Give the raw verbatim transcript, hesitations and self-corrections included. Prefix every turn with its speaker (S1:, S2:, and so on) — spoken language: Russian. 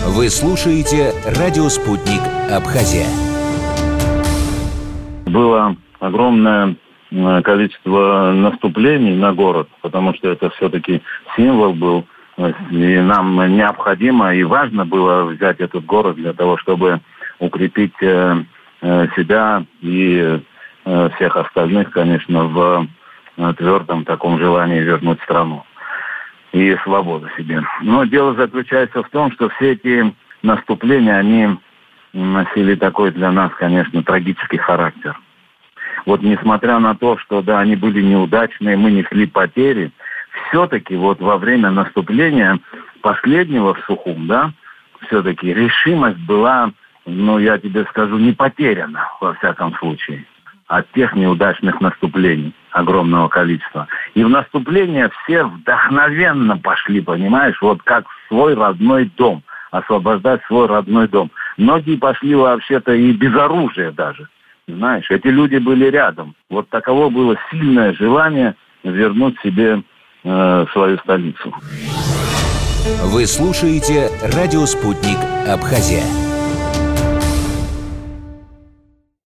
S1: Вы слушаете радио «Спутник Абхазия».
S2: Было огромное количество наступлений на город, потому что это все-таки символ был. И нам необходимо и важно было взять этот город для того, чтобы укрепить себя и всех остальных, конечно, в твердом таком желании вернуть страну и свободу себе. Но дело заключается в том, что все эти наступления, они носили такой для нас, конечно, трагический характер. Вот несмотря на то, что, да, они были неудачные, мы несли потери, все-таки вот во время наступления последнего в Сухум, да, все-таки решимость была, ну, я тебе скажу, не потеряна, во всяком случае, от тех неудачных наступлений огромного количества. И в наступление все вдохновенно пошли, понимаешь, вот как в свой родной дом, освобождать свой родной дом. Многие пошли вообще-то и без оружия даже. Знаешь, эти люди были рядом. Вот таково было сильное желание вернуть себе э, свою столицу.
S1: Вы слушаете радио «Спутник Абхазия».